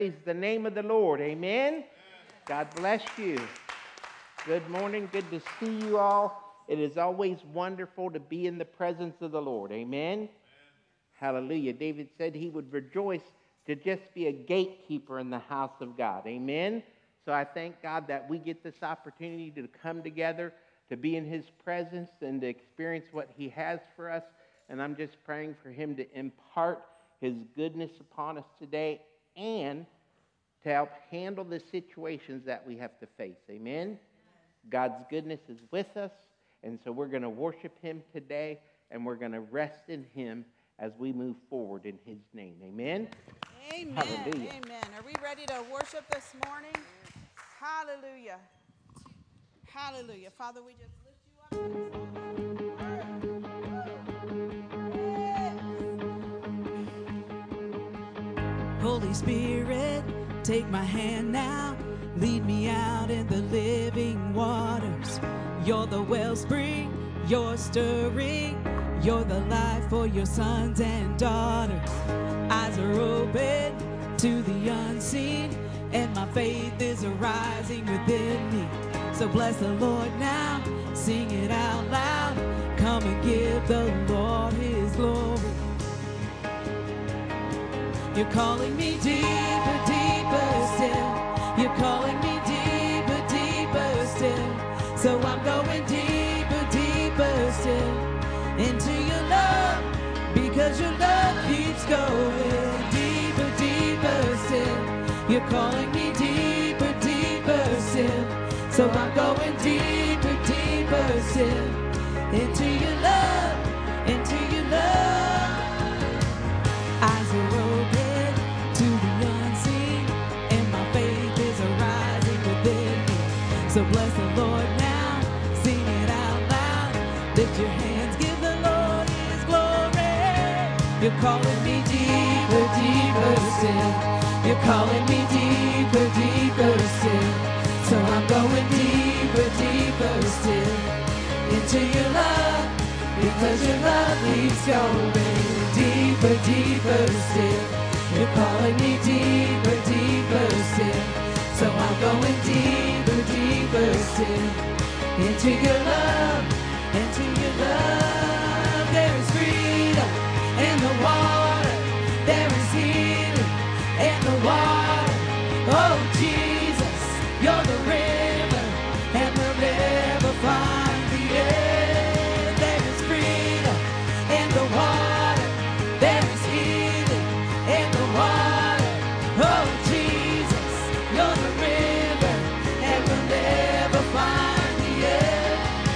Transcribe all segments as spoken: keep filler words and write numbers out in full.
Praise the name of the Lord. Amen. God bless you. Good morning. Good to see you all. It is always wonderful to be in the presence of the Lord. Amen. Amen. Hallelujah. David said he would rejoice to just be a gatekeeper in the house of God. Amen. So I thank God that we get this opportunity to come together, to be in his presence and to experience what he has for us. And I'm just praying for him to impart his goodness upon us today and to help handle the situations that we have to face. Amen? God's goodness is with us, and so we're going to worship him today, and we're going to rest in him as we move forward in his name. Amen? Amen. Hallelujah. Amen. Are we ready to worship this morning? Hallelujah. Hallelujah. Father, we just lift you up. Holy Spirit, take my hand now, lead me out in the living waters. You're the wellspring, you're stirring, you're the life for your sons and daughters. Eyes are open to the unseen, and my faith is arising within me. So bless the Lord now, sing it out loud, come and give the Lord his glory. You're calling me deeper, deeper still. You're calling me deeper, deeper still. So I'm going deeper, deeper still into your love, because your love keeps going deeper, deeper still. You're calling me deeper, deeper still. So I'm going deeper, deeper still into your love, into your love. Eyes are open to the unseen, and my faith is arising within me. So bless the Lord now, sing it out loud, lift your hands, give the Lord his glory. You're calling me deeper, deeper still. You're calling me deeper, deeper still. So I'm going deeper, deeper still into your love, because your love keeps going deeper, deeper still. You're calling me deeper, deeper still. So I'm going deeper, deeper still into your love, into your love. There is freedom in the water. There is healing in the water. Oh, Jesus, you're the river, and we'll never find the end. There is freedom in the water. There is healing in the water. Oh, Jesus, you're the river, and we'll never find the end.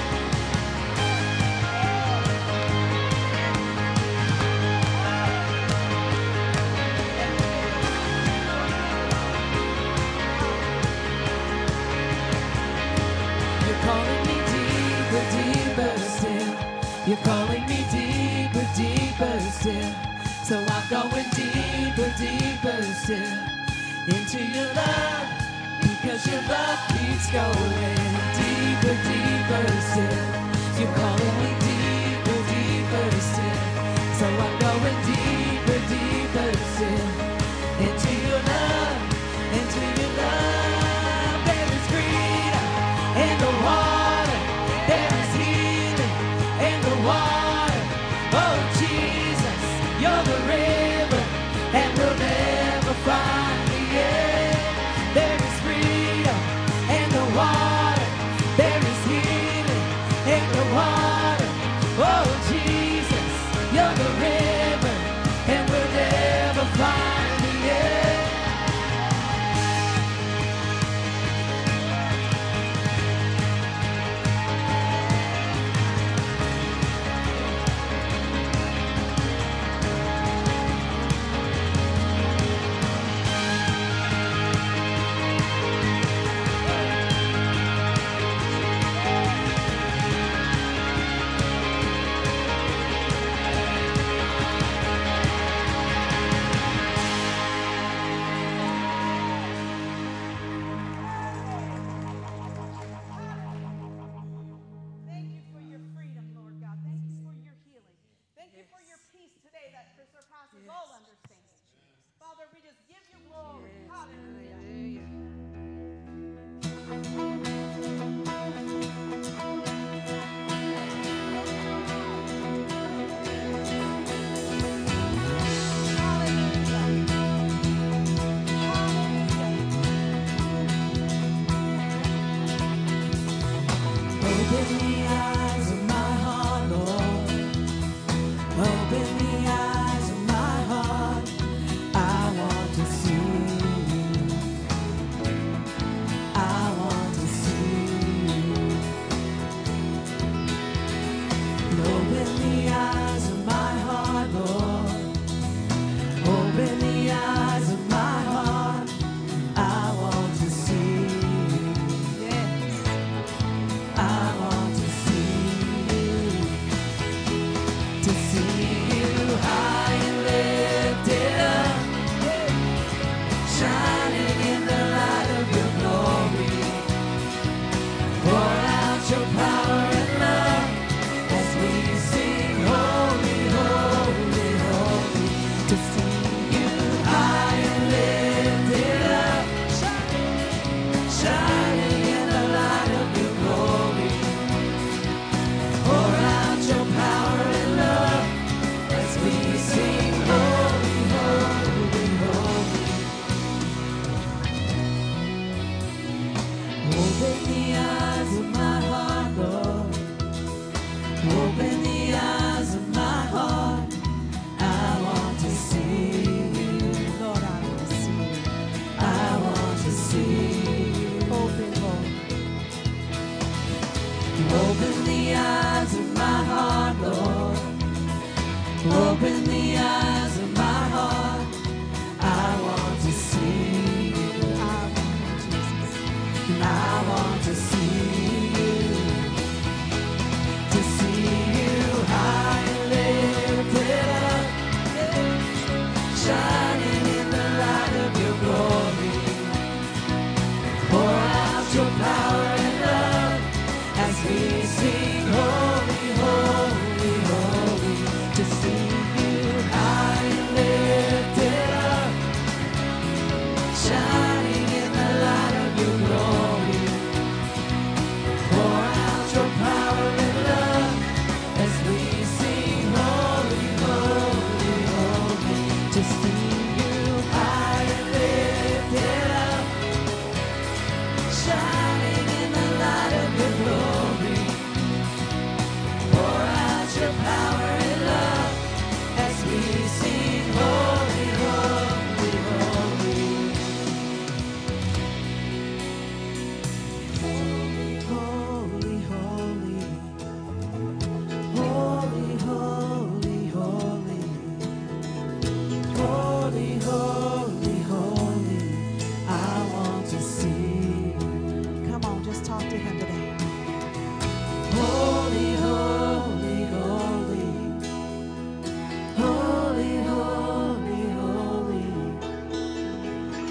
You're calling me deeper, deeper still. You're calling me deeper, deeper still. So I'm going deeper, deeper still into your love, because your love keeps going deeper, deeper still. You're calling me deeper, deeper still. So I'm going deeper, deeper still into your love, into your love. There is freedom in the water. There is healing in the water. Oh, Jesus, you're the river, and we'll never find the end. There is freedom in the water. There is healing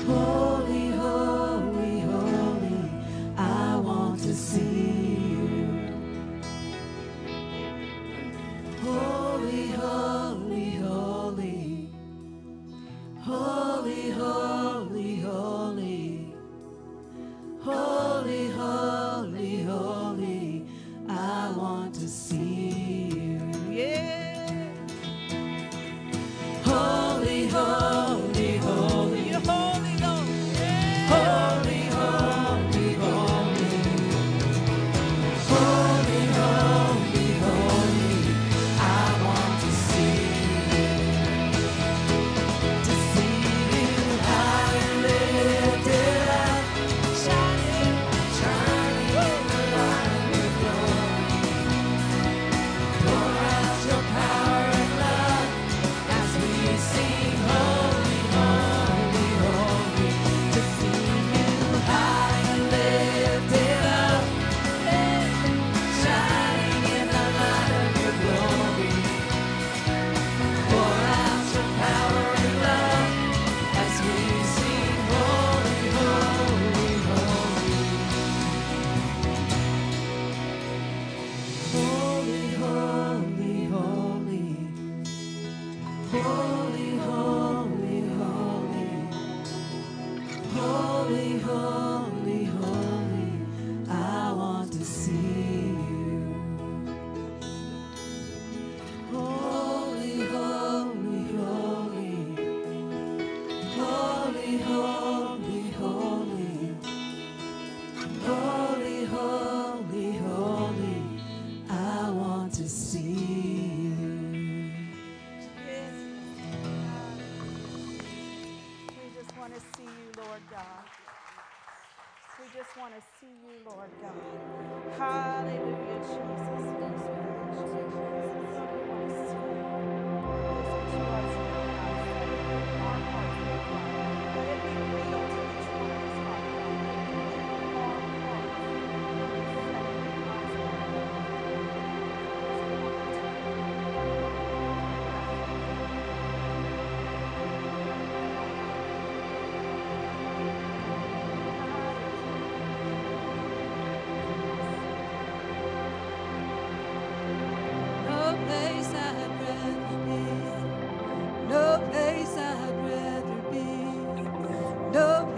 Holy, holy, holy, I want to see you. Holy, holy, holy, holy, holy, holy, holy, holy, holy, I want to see you. Yeah. Holy, holy, holy, you're holy, Lord. Yeah. Holy, holy, holy, holy, holy, holy, I want to see you. To see you high and lifted up, shining, shining in the light of your glory. Pour out your power and love as we sing holy, holy, holy. To see you high and lifted up, shining in the light of your glory. Pour out your power and love as we sing holy, holy, holy. Holy, holy, holy. Holy, holy, holy. Holy, holy, holy. I want to see you. Holy, holy, holy. Holy, holy, holy. Holy, holy, holy. I want to see you. Yes. We just want to see you, Lord God. We just want to see you, Lord God. Hallelujah, Jesus. We want to see you. Listen to us, Lord God. Our hearts, Lord God. Let it be real to each one of us, Lord God. Our hearts. No place I'd rather be. No place I'd rather be. No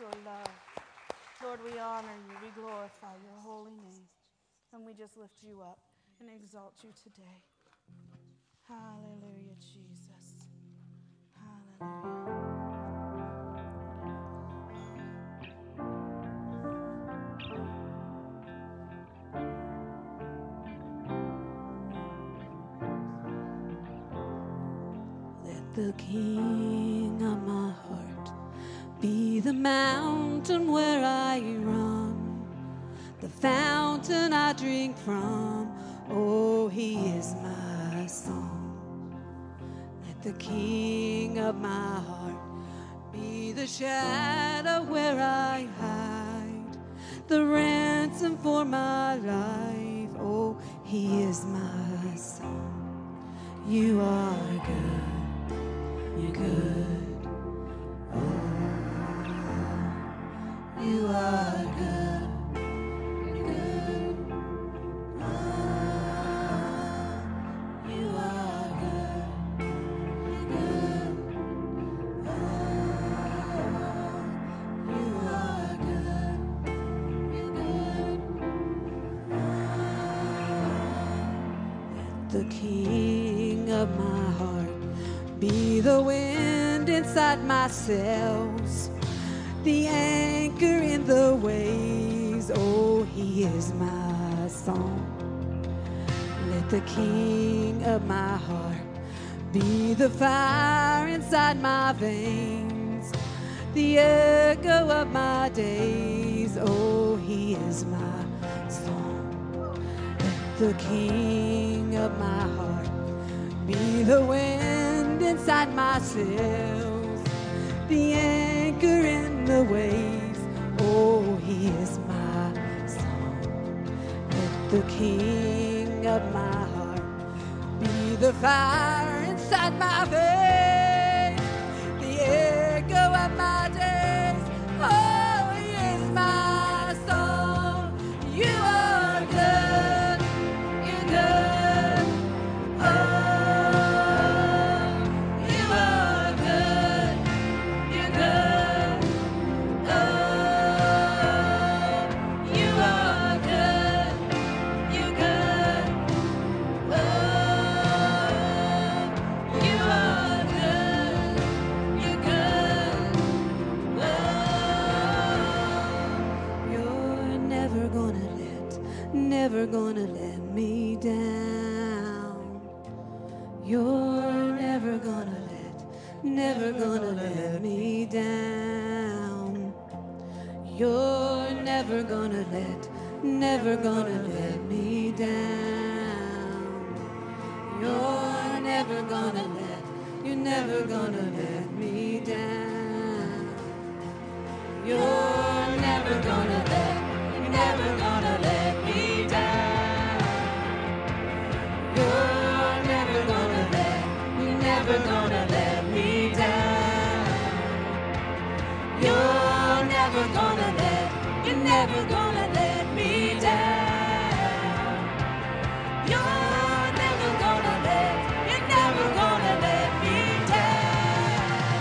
your love. Lord, we honor you. We glorify your holy name. And we just lift you up and exalt you today. Hallelujah, Jesus. Hallelujah. Let the King of my heart be the mountain where I run, the fountain I drink from. Oh, he is my song. Let the King of my heart be the shadow where I hide, the ransom for my life. Oh, he is my song. You are good, you're good. Oh, you are good, you're good. Oh, you are good, you're good. Oh, you are good, you're good. Let the King of my heart be the wind inside my sails, the anchor in the waves. Oh, he is my song. Let the King of my heart be the fire inside my veins, the echo of my days. Oh, he is my song. Let the King of my heart be the wind inside my sails, the anchor in the waves. Oh, he is my song. Let the King of my heart be the fire inside my veins, the echo of my days. Oh, he is my song. You are good, you're good. Oh, you are good, you're good. Oh, you are good, you're good. Oh, you are good, you're good. Oh, you're never gonna let, never gonna let me down. You're never gonna let, never gonna let me down. You're never gonna let, never gonna let me down. You're never gonna let, you're never gonna let me down. You're never gonna let, you're never gonna let me down. You're never gonna let, you're never gonna let me down. You're never gonna let, you're never gonna let me down. You're never gonna let, you're never gonna let me down.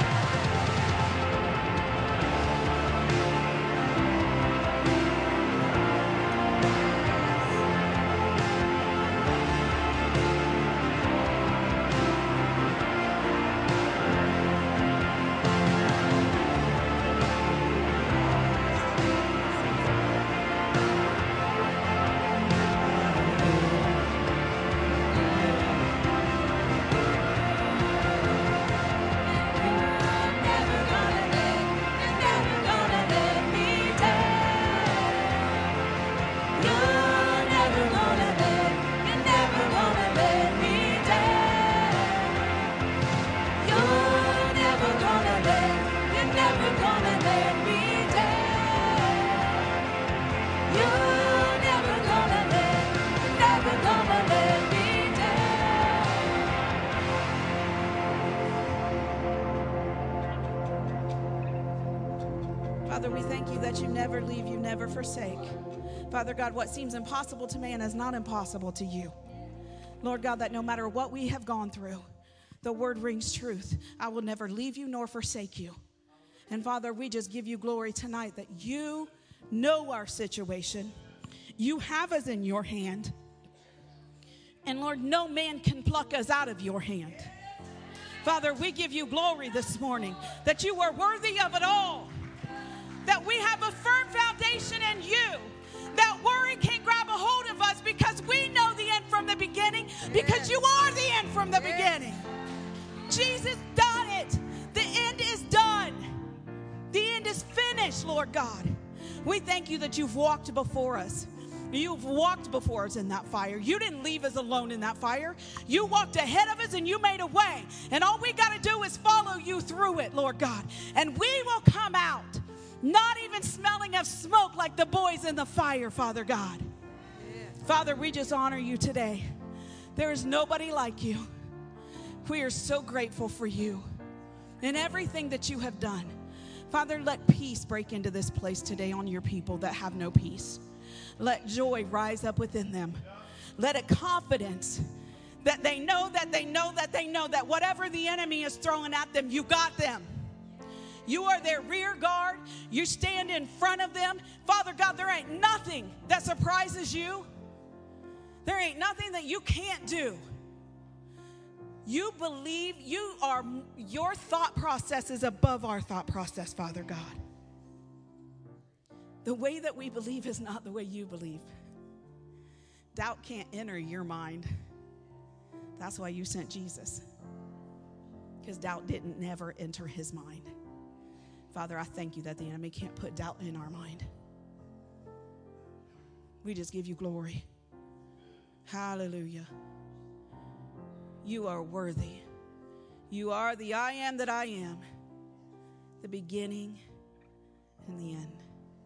Father, we thank you that you never leave, you never forsake. Father God, what seems impossible to man is not impossible to you. Lord God, that no matter what we have gone through, the word rings truth. I will never leave you nor forsake you. And Father, we just give you glory tonight that you know our situation. You have us in your hand. And Lord, no man can pluck us out of your hand. Father, we give you glory this morning that you are worthy of it all. That we have a firm foundation in you. That worry can't grab a hold of us because we know the end from the beginning. Because you are the end from the beginning. Jesus done it. The end is done. The end is finished, Lord God. We thank you that you've walked before us. You've walked before us in that fire. You didn't leave us alone in that fire. You walked ahead of us and you made a way. And all we got to do is follow you through it, Lord God. And we will come out not even smelling of smoke like the boys in the fire, Father God. Yeah. Father, we just honor you today. There is nobody like you. We are so grateful for you and everything that you have done. Father, let peace break into this place today on your people that have no peace. Let joy rise up within them. Let a confidence that they know that they know that they know that whatever the enemy is throwing at them, you got them. You are their rear guard. You stand in front of them. Father God, there ain't nothing that surprises you. There ain't nothing that you can't do. You believe, you are, your thought process is above our thought process, Father God. The way that we believe is not the way you believe. Doubt can't enter your mind. That's why you sent Jesus. Because doubt didn't never enter his mind. Father, I thank you that the enemy can't put doubt in our mind. We just give you glory. Hallelujah. You are worthy. You are the I am that I am, the beginning and the end.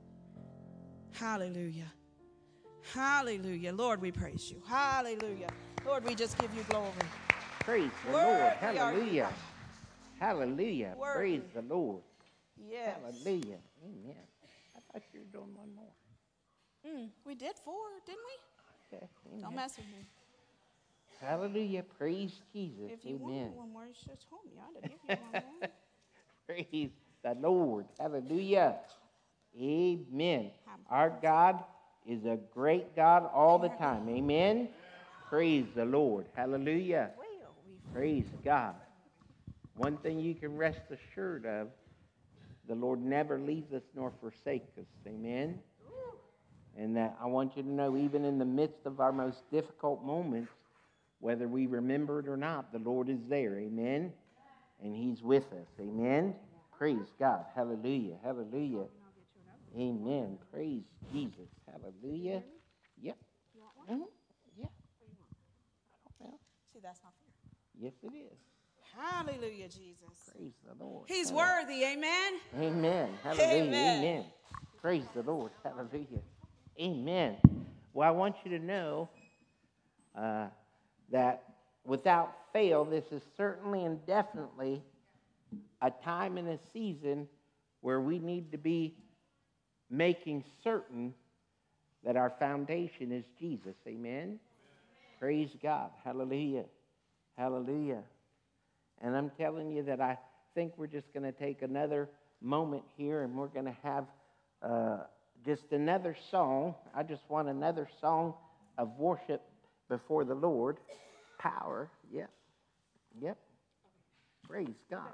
Hallelujah. Hallelujah. Lord, we praise you. Hallelujah. Lord, we just give you glory. Praise the Worthy Lord. are you, Hallelujah. God. Hallelujah. Worthy. Praise the Lord. Yes. Hallelujah. Amen. I thought you were doing one more. Mm, we did four, didn't we? Okay. Amen. Don't mess with me. Hallelujah. Praise Jesus. If you Amen. wanted one more, you should have told me. I'd have given you one more. Praise the Lord. Hallelujah. Amen. Our God is a great God all the time. Amen. Praise the Lord. Hallelujah. Praise God. One thing you can rest assured of, the Lord never leaves us nor forsakes us. Amen. And that I want you to know, even in the midst of our most difficult moments, whether we remember it or not, the Lord is there. Amen. And he's with us. Amen. Praise God. Hallelujah. Hallelujah. Amen. Praise Jesus. Hallelujah. Yep. Mm-hmm. Yeah. I don't know. See, that's not fair. Yes, it is. Hallelujah, Jesus. Praise the Lord. He's Hallelujah. worthy. Amen. Amen. Hallelujah. Amen. Amen. Praise the Lord. Hallelujah. Amen. Well, I want you to know uh, that without fail, this is certainly and definitely a time and a season where we need to be making certain that our foundation is Jesus. Amen. Praise God. Hallelujah. Hallelujah. And I'm telling you that I think we're just going to take another moment here and we're going to have uh, just another song. I just want another song of worship before the Lord. Power. Yep. Yep. Praise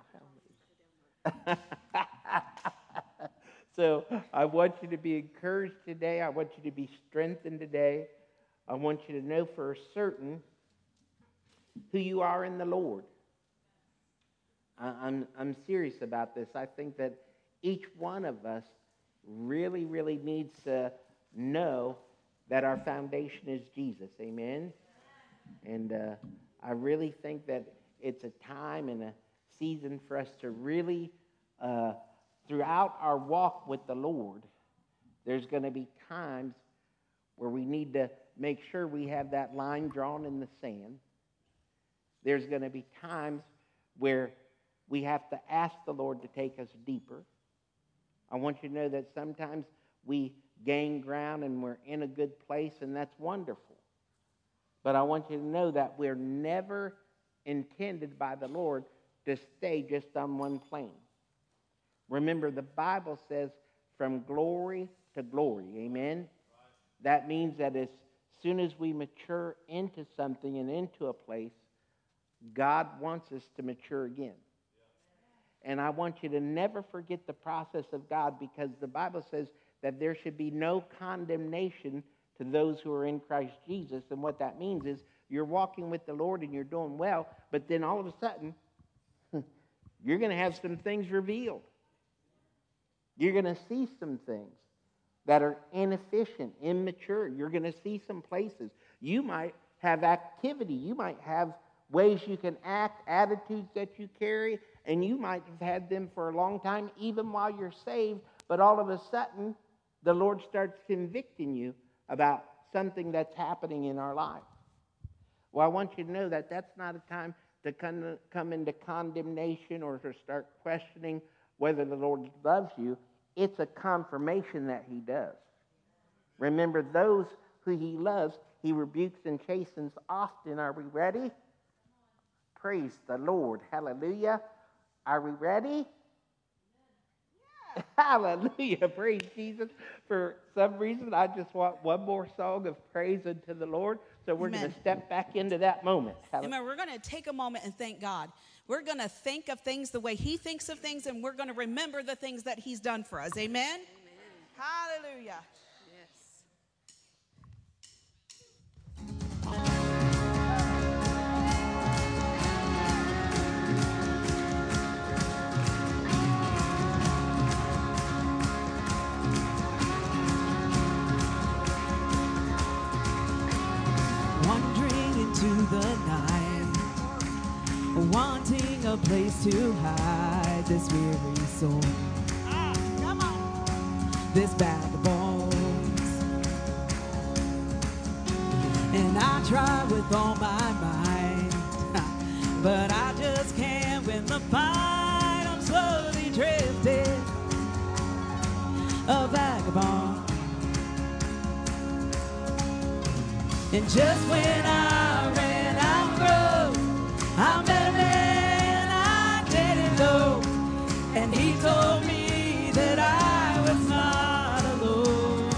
God. So I want you to be encouraged today. I want you to be strengthened today. I want you to know for certain who you are in the Lord. I'm, I'm serious about this. I think that each one of us really, really needs to know that our foundation is Jesus. Amen? And uh, I really think that it's a time and a season for us to really, uh, throughout our walk with the Lord, there's going to be times where we need to make sure we have that line drawn in the sand. There's going to be times where we have to ask the Lord to take us deeper. I want you to know that sometimes we gain ground and we're in a good place, and that's wonderful. But I want you to know that we're never intended by the Lord to stay just on one plane. Remember, the Bible says from glory to glory. Amen? That means that as soon as we mature into something and into a place, God wants us to mature again. And I want you to never forget the process of God, because the Bible says that there should be no condemnation to those who are in Christ Jesus. And what that means is you're walking with the Lord and you're doing well, but then all of a sudden, you're going to have some things revealed. You're going to see some things that are inefficient, immature. You're going to see some places. You might have activity. You might have ways you can act, attitudes that you carry, and you might have had them for a long time, even while you're saved, but all of a sudden, the Lord starts convicting you about something that's happening in our life. Well, I want you to know that that's not a time to come, come into condemnation or to start questioning whether the Lord loves you. It's a confirmation that he does. Remember, those who he loves, he rebukes and chastens often. Are we ready? Praise the Lord. Hallelujah. Are we ready? Yeah. Hallelujah. Praise Jesus. For some reason, I just want one more song of praise unto the Lord. So we're going to step back into that moment. Amen. We're going to take a moment and thank God. We're going to think of things the way he thinks of things, and we're going to remember the things that he's done for us. Amen? Amen. Hallelujah. Wandering into the night, wanting a place to hide this weary soul, Ah, come on. this bag of bones. And I try with all my might, but I just can't win the fight. I'm slowly drifting, a vagabond. And just when I ran out of road, I met a man I didn't know, and he told me that I was not alone.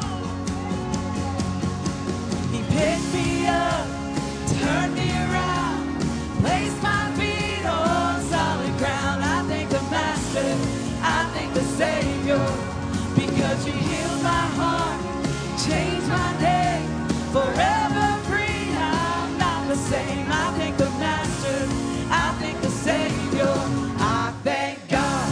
He picked me up, turned me around, placed my feet on solid ground. I thank the Master, I thank the Savior, because you healed my heart, changed my day. Forever free, I'm not the same. I thank the Master, I thank the Savior, I thank God.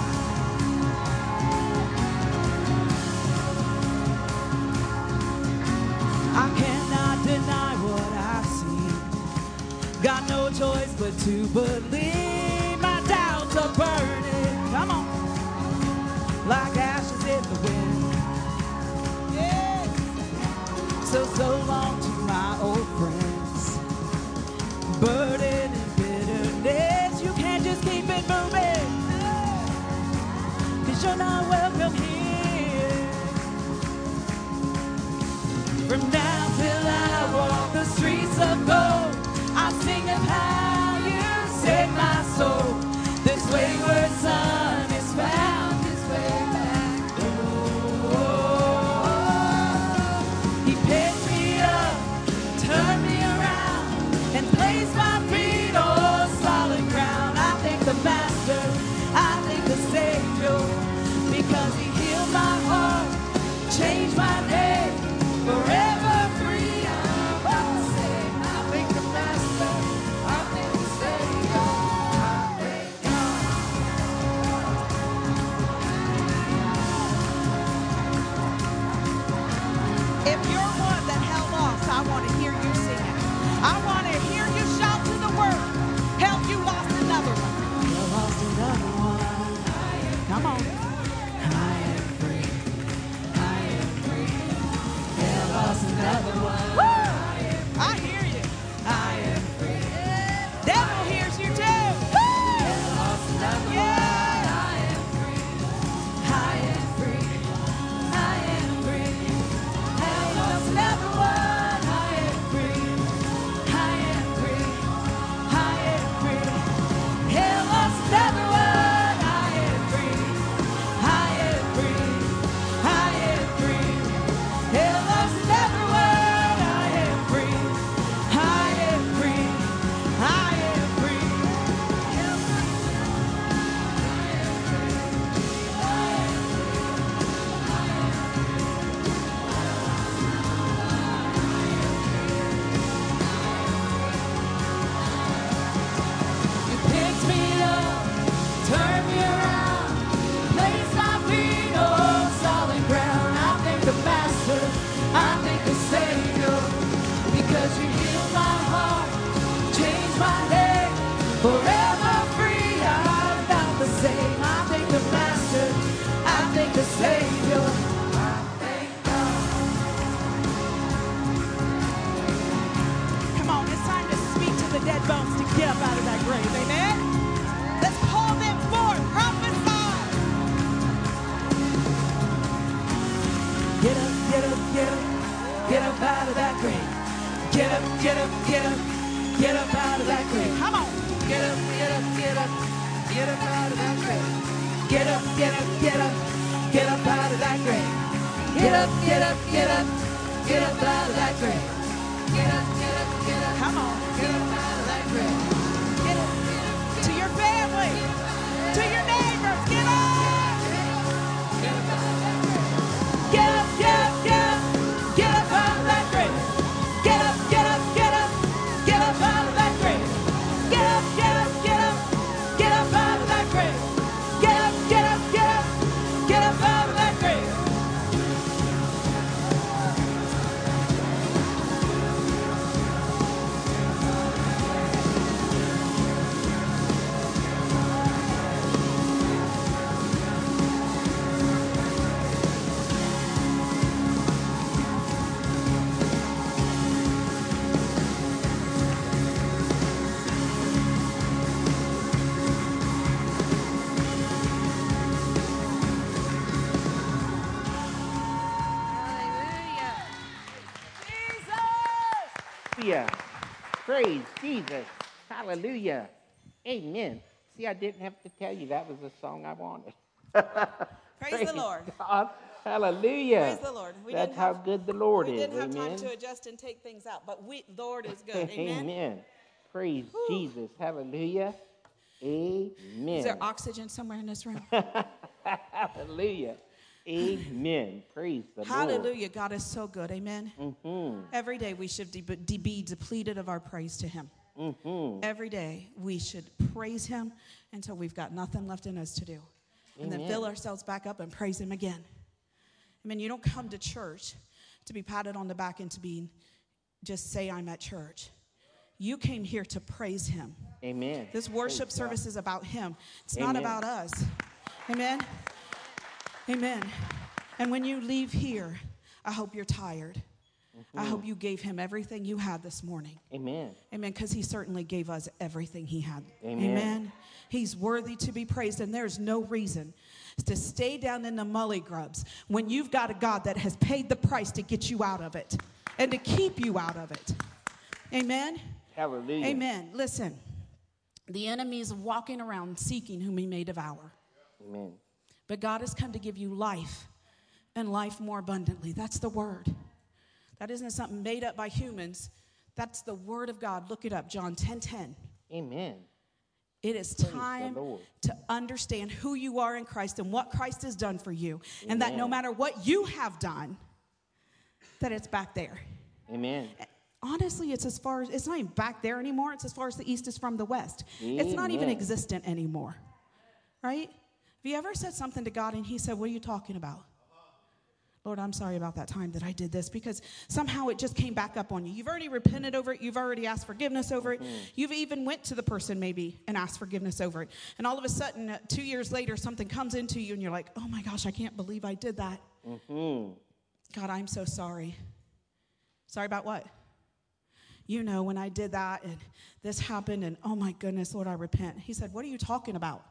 I cannot deny what I've seen. Got no choice but to believe. My doubts are burning, come on, like ashes in the wind. So, so long to my old friends, burden and bitterness, you can't just keep it moving, cause you're not welcome here. From now till I walk the streets of gold, I'll sing of how you saved my soul. This wayward Get up, get up, get up, get up out of that grave. Come on. Get up, get up, get up, get up out of that grave. Get up, get up, get up, get up out of that grave. Get up, get up, get up, get up out of that grave. Get up, get up, get up. Come on. Get up out of that grave. Get up, get up. To your family. To your neighbors. Get up. Get up out of that grave. Get up, get up, get up, get up out of that grave. Get up, get up, get up, get up out of that grave. Get up, get up, get up, get up out of that grave. Get up, get up, get up, get up out of that grave. Hallelujah. Praise Jesus. Hallelujah. Amen. See, I didn't have to tell you that was the song I wanted. Praise the Lord. God. Hallelujah. Praise the Lord. We That's didn't how have- good the Lord We is. didn't have Amen. time to adjust and take things out, but we, the Lord is good. Amen. Amen. Praise Jesus. Hallelujah. Amen. Is there oxygen somewhere in this room? Hallelujah. Amen. Praise the Lord. Hallelujah. God is so good. Amen. Mm-hmm. Every day we should de- de- be depleted of our praise to him. Mm-hmm. Every day we should praise him until we've got nothing left in us to do. And then Amen. fill ourselves back up and praise him again. I mean, you don't come to church to be patted on the back and to be just say I'm at church. You came here to praise him. Amen. This worship Praise service God. is about him. It's Amen. not about us. Amen. Amen. And when you leave here, I hope you're tired. Mm-hmm. I hope you gave him everything you had this morning. Amen. Amen. Because he certainly gave us everything he had. Amen. He's worthy to be praised, and there's no reason to stay down in the mully grubs when you've got a God that has paid the price to get you out of it and to keep you out of it. Amen. Hallelujah. Amen. Listen, the enemy is walking around seeking whom he may devour. Amen. But God has come to give you life and life more abundantly. That's the word. That isn't something made up by humans. That's the word of God. Look it up, John ten ten. Amen. It is Praise the time Lord. to understand who you are in Christ and what Christ has done for you. And that no Amen. matter what you have done, that it's back there. Amen. Honestly, it's as far as, it's not even back there anymore. It's as far as the east is from the west. It's not even Amen. existent anymore. Right? Have you ever said something to God and he said, what are you talking about? Lord, I'm sorry about that time that I did this, because somehow it just came back up on you. You've already repented over it. You've already asked forgiveness over it. You've even went to the person maybe and asked forgiveness over it. And all of a sudden, uh, two years later, something comes into you and you're like, oh my gosh, I can't believe I did that. Mm-hmm. God, I'm so sorry. Sorry about what? You know, when I did that and this happened and oh my goodness, Lord, I repent. He said, what are you talking about?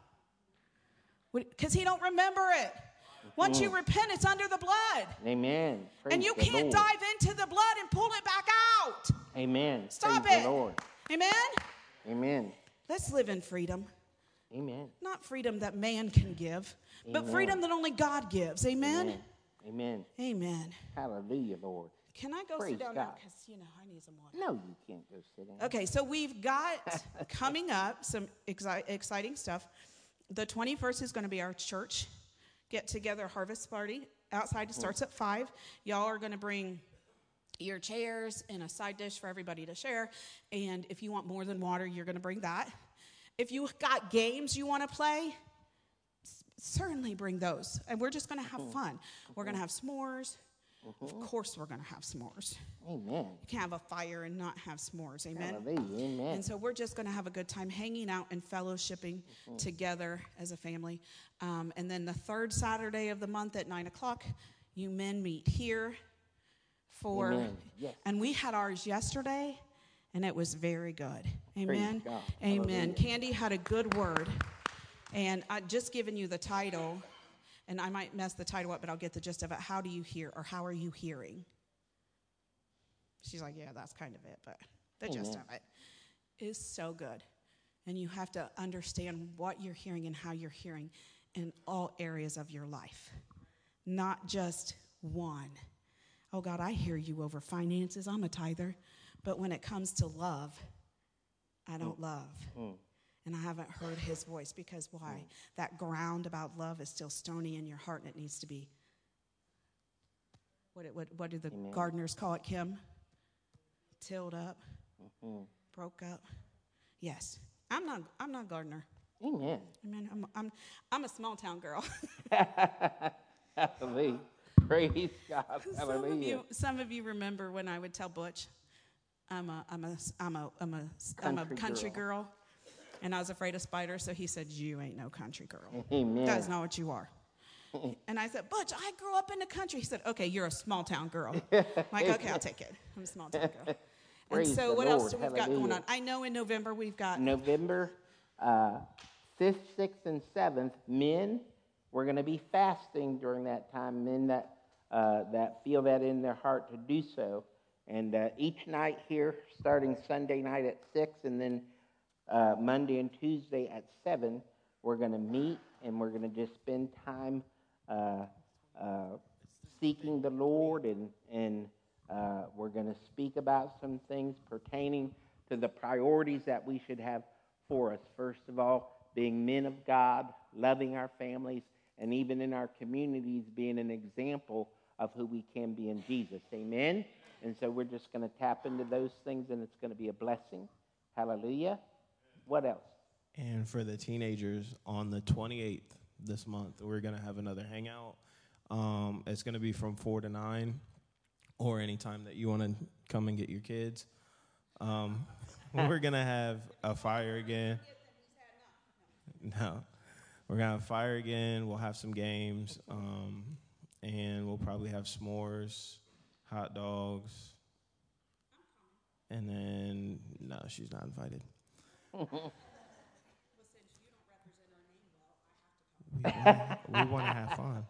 Because he don't remember it. Once you repent, it's under the blood. Amen. Praise And you the can't Lord. dive into the blood and pull it back out. Amen. Stop Praise it. the Lord. Amen? Amen. Let's live in freedom. Amen. Not freedom that man can give, but Amen. freedom that only God gives. Amen? Amen. Amen. Hallelujah, Lord. Can I go Praise sit down now? God. Because, you know, I need some water. No, you can't go sit down. Okay, so we've got coming up some exi- exciting stuff. The twenty-first is going to be our church get-together harvest party. Outside, it starts at five. Y'all are going to bring your chairs and a side dish for everybody to share. And if you want more than water, you're going to bring that. If you got games you want to play, s- certainly bring those. And we're just going to have fun. We're going to have s'mores. Of course we're going to have s'mores. Amen. You can't have a fire and not have s'mores. Amen? Hallelujah. Amen. And so we're just going to have a good time hanging out and fellowshipping mm-hmm. together as a family. Um, and then the third Saturday of the month at nine o'clock, you men meet here for, Amen. Yes. and we had ours yesterday, and it was very good. Amen. God. Amen. Hallelujah. Candy had a good word. And I just given you the title, and I might mess the title up, but I'll get the gist of it. How do you hear, or how are you hearing? She's like, yeah, that's kind of it, but the Amen. gist of it is so good. And you have to understand what you're hearing and how you're hearing in all areas of your life, not just one. Oh, God, I hear you over finances. I'm a tither. But when it comes to love, I don't mm. love. Mm. And I haven't heard his voice because why? Mm. That ground about love is still stony in your heart, and it needs to be, what it, what, what do the Amen. Gardeners call it, Kim? Tilled up, mm-hmm. broke up. Yes. I'm not I'm not Gardner. Amen. Amen. I'm I'm I'm a small town girl. Hallelujah. Praise God. Hallelujah. Some of you some of you remember when I would tell Butch, I'm a I'm a I'm a I'm a I'm a country girl. girl. And I was afraid of spiders, so he said, you ain't no country girl. Amen. That's not what you are. And I said, Butch, I grew up in the country. He said, okay, you're a small town girl. I'm like, okay, I'll take it. I'm a small town girl. And Praise so what Lord. else do we've got going on? I know in November we've got... November uh, fifth, sixth, and seventh, men, we're going to be fasting during that time. Men that uh, that feel that in their heart to do so. And uh, each night here, starting Sunday night at six, and then uh, Monday and Tuesday at seven, we're going to meet, and we're going to just spend time uh, uh, seeking the Lord and... and Uh, we're going to speak about some things pertaining to the priorities that we should have for us. First of all, being men of God, loving our families, and even in our communities, being an example of who we can be in Jesus. Amen? And so we're just going to tap into those things, and it's going to be a blessing. Hallelujah. What else? And for the teenagers, on the twenty-eighth this month, we're going to have another hangout. Um, it's going to be from four to nine. Or anytime that you want to come and get your kids. Um, we're going to have a fire again. No. We're going to have fire again. We'll have some games. Um, and we'll probably have s'mores, hot dogs. And then, no, she's not invited. Well, since you don't represent our name well, I have to come. We want to have fun.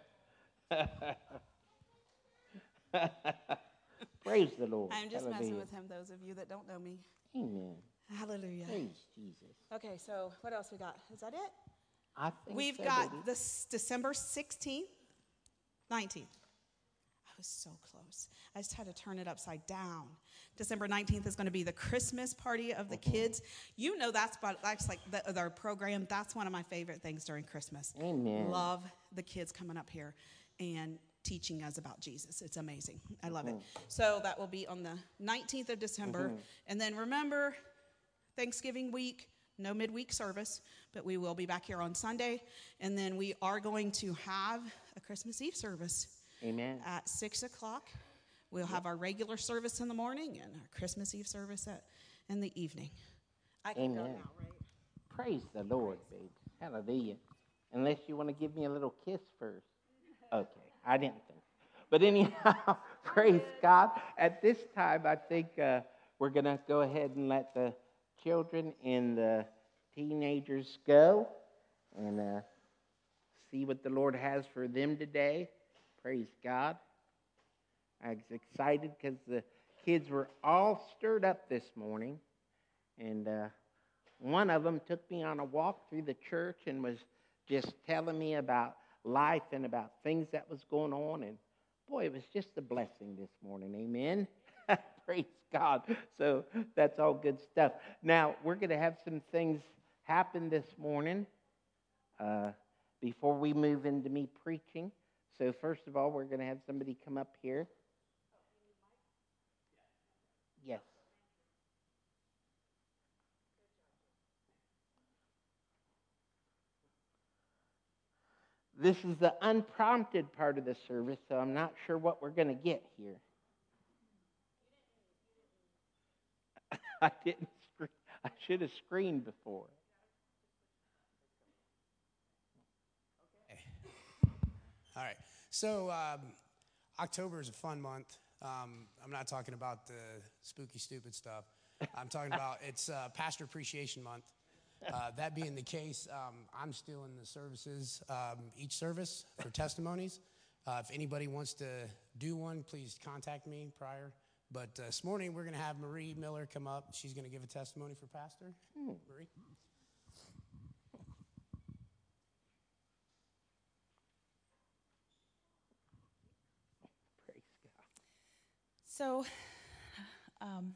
Praise the Lord. I'm just Hallelujah. messing with him, those of you that don't know me. Amen. Hallelujah. Praise Jesus. Okay, so what else we got? Is that it? I think We've so, got baby. this December sixteenth, nineteenth. I was so close. I just had to turn it upside down. December nineteenth is going to be the Christmas party of the mm-hmm. kids. You know that's, about, that's like the, their program. That's one of my favorite things during Christmas. Amen. Love the kids coming up here and teaching us about Jesus. It's amazing. I love mm-hmm. it. So that will be on the nineteenth of December. Mm-hmm. And then remember, Thanksgiving week, no midweek service, but we will be back here on Sunday. And then we are going to have a Christmas Eve service. Amen. At six o'clock. We'll have our regular service in the morning and our Christmas Eve service at, in the evening. I can Amen. go now, right? Praise the Lord, baby. Hallelujah. Unless you want to give me a little kiss first. Okay. I didn't think. But anyhow, praise God. At this time, I think uh, we're going to go ahead and let the children and the teenagers go and uh, see what the Lord has for them today. Praise God. I was excited because the kids were all stirred up this morning. And uh, one of them took me on a walk through the church and was just telling me about life and about things that was going on. And boy, it was just a blessing this morning. Amen. Praise God. So that's all good stuff. Now, we're going to have some things happen this morning uh, before we move into me preaching. So first of all, we're going to have somebody come up here. Yes. This is the unprompted part of the service, so I'm not sure what we're going to get here. I didn't screen. I should have screened before. Okay. All right. So um, October is a fun month. Um, I'm not talking about the spooky, stupid stuff. I'm talking about it's uh, Pastor Appreciation Month. Uh, that being the case, um, I'm still in the services, um, each service for testimonies. Uh, if anybody wants to do one, please contact me prior But uh, this morning, we're going to have Marie Miller come up. She's going to give a testimony for Pastor. Hmm. Marie? Praise God. So, um,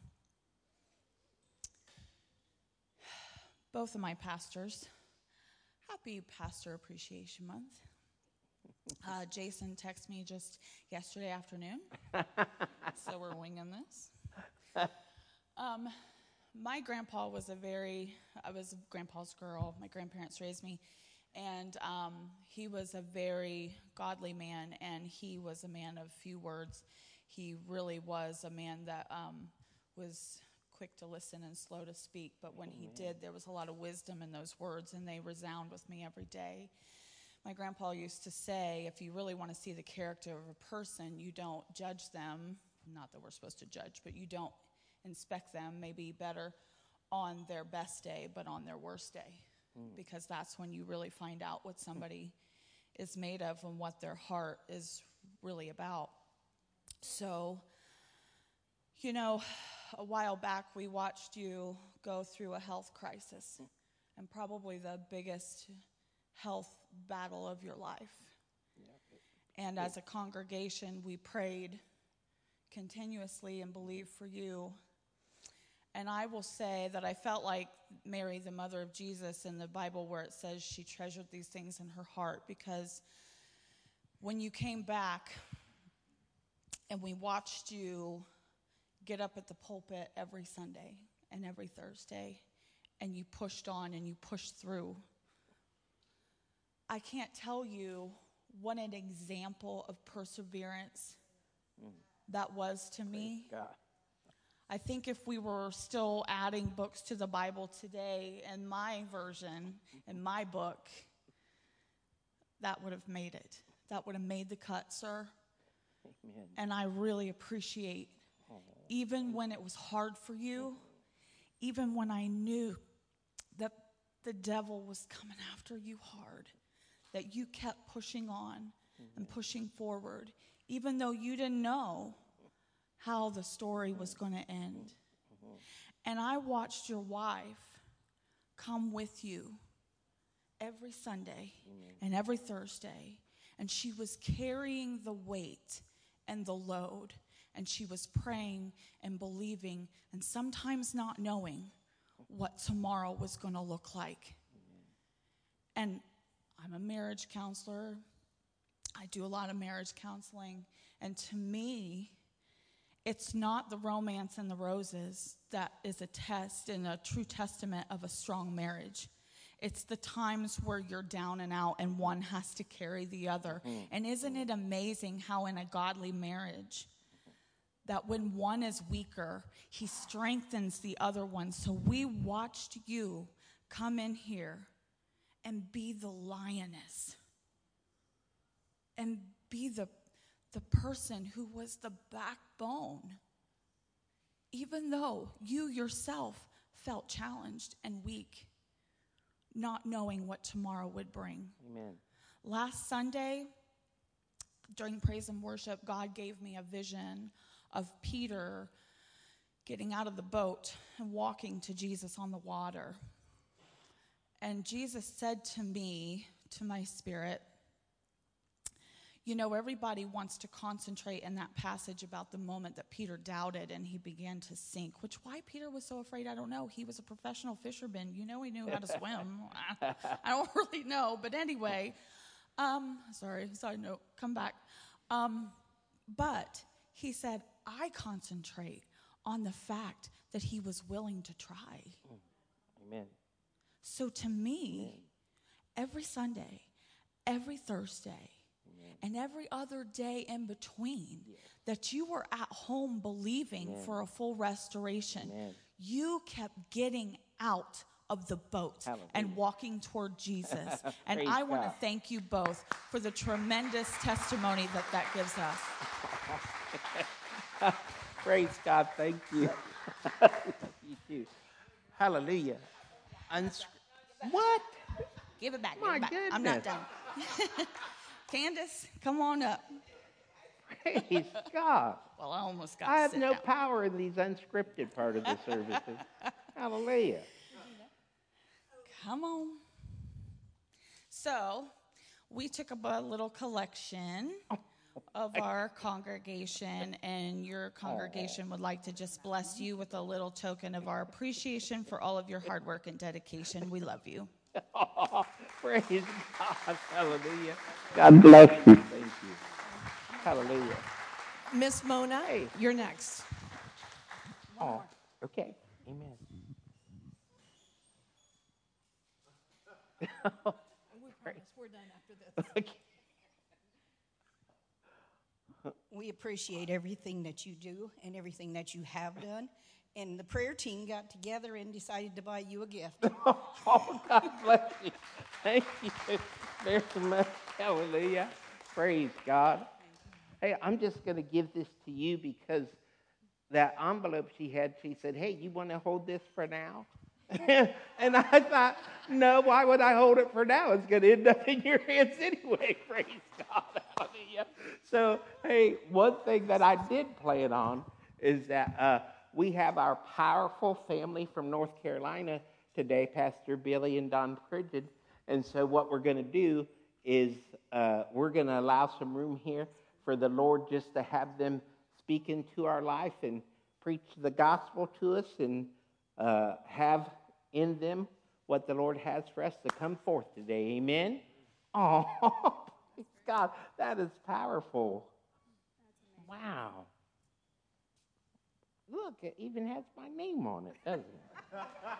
both of my pastors, happy Pastor Appreciation Month. Uh, Jason texted me just yesterday afternoon, so we're winging this. Um, my grandpa was a very, I was grandpa's girl. My grandparents raised me, and um, he was a very godly man, and he was a man of few words. He really was a man that um, was quick to listen and slow to speak, but when he did, there was a lot of wisdom in those words, and they resound with me every day. My grandpa used to say, if you really want to see the character of a person, you don't judge them, not that we're supposed to judge, but you don't inspect them, maybe better on their best day, but on their worst day, mm. because that's when you really find out what somebody is made of and what their heart is really about. So, you know, a while back we watched you go through a health crisis, and probably the biggest health battle of your life. Yeah. And as a congregation, we prayed continuously and believed for you. And I will say that I felt like Mary, the mother of Jesus, in the Bible where it says she treasured these things in her heart, because when you came back and we watched you get up at the pulpit every Sunday and every Thursday, and you pushed on and you pushed through, I can't tell you what an example of perseverance mm. that was to me. God. I think if we were still adding books to the Bible today, in my version, in my book, that would have made it. That would have made the cut, sir. Amen. And I really appreciate, even when it was hard for you, even when I knew that the devil was coming after you hard, that you kept pushing on mm-hmm. and pushing forward, even though you didn't know how the story was going to end. Mm-hmm. And I watched your wife come with you every Sunday mm-hmm. and every Thursday, and she was carrying the weight and the load, and she was praying and believing and sometimes not knowing what tomorrow was going to look like. Mm-hmm. And I'm a marriage counselor. I do a lot of marriage counseling. And to me, it's not the romance and the roses that is a test and a true testament of a strong marriage. It's the times where you're down and out and one has to carry the other. Mm-hmm. And isn't it amazing how in a godly marriage, that when one is weaker, he strengthens the other one. So we watched you come in here and be the lioness, and be the, the person who was the backbone, even though you yourself felt challenged and weak, not knowing what tomorrow would bring. Amen. Last Sunday, during praise and worship, God gave me a vision of Peter getting out of the boat and walking to Jesus on the water. And Jesus said to me, to my spirit, you know, everybody wants to concentrate in that passage about the moment that Peter doubted and he began to sink, which why Peter was so afraid, I don't know. He was a professional fisherman. You know, he knew how to swim. I don't really know. But anyway, um, sorry, side note, come back. Um, but he said, I concentrate on the fact that he was willing to try. Amen. So to me, Amen. Every Sunday, every Thursday, Amen. And every other day in between, yes. that you were at home believing Amen. For a full restoration, Amen. You kept getting out of the boat Hallelujah. And walking toward Jesus. And I want to thank you both for the tremendous testimony that that gives us. Praise God. Thank you. You too. Hallelujah. Unscr- what? Give it back. My give it back. goodness. I'm not done. Candace, come on up. Praise God. Well, I almost got I to have sit no down. power in these unscripted part of the services. Hallelujah. Come on. So, we took up a little collection of our congregation, and your congregation would like to just bless you with a little token of our appreciation for all of your hard work and dedication. We love you. Oh, praise God. Hallelujah. God bless you. Thank you. Hallelujah. Miss Mona, Hey. you're next. Oh, okay. Amen. We promise we're done after this. Okay. We appreciate everything that you do and everything that you have done. And the prayer team got together and decided to buy you a gift. Oh, God bless you. Thank you very much. Hallelujah. Praise God. Hey, I'm just going to give this to you because that envelope she had, she said, hey, you want to hold this for now? And I thought, no, why would I hold it for now? It's going to end up in your hands anyway. Praise God. Hallelujah. So, hey, one thing that I did plan on is that uh, we have our powerful family from North Carolina today, Pastor Billy and Don Pridgen. And so what we're going to do is uh, we're going to allow some room here for the Lord just to have them speak into our life and preach the gospel to us and uh, have in them what the Lord has for us to come forth today. Amen? Oh, praise God. That is powerful. Wow. Look, it even has my name on it, doesn't it?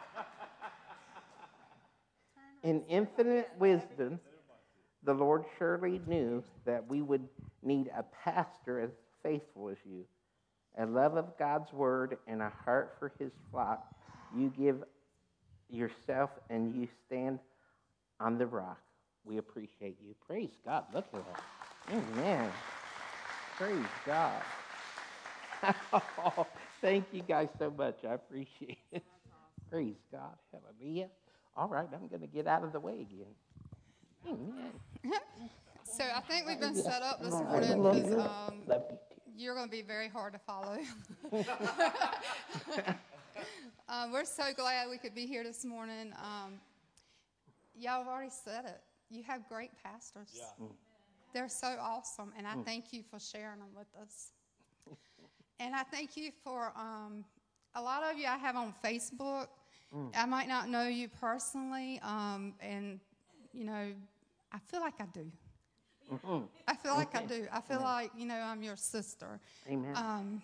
In infinite wisdom, the Lord surely knew that we would need a pastor as faithful as you. A love of God's word and a heart for his flock. You give yourself and you stand on the rock. We appreciate you. Praise God. Look at that. Amen. Praise God. Oh, thank you guys so much. I appreciate it. Praise God. Hallelujah. All right, I'm going to get out of the way again. Amen. So I think we've been set up this morning because um, you're going to be very hard to follow. um, we're so glad we could be here this morning. Um, y'all have already said it. You have great pastors. Yeah. Mm. They're so awesome, and I mm. thank you for sharing them with us. And I thank you for um, a lot of you I have on Facebook. Mm. I might not know you personally, um, and, you know, I feel like I do. Mm-hmm. I feel like okay. I do. I feel Amen. Like, you know, I'm your sister. Amen. Um,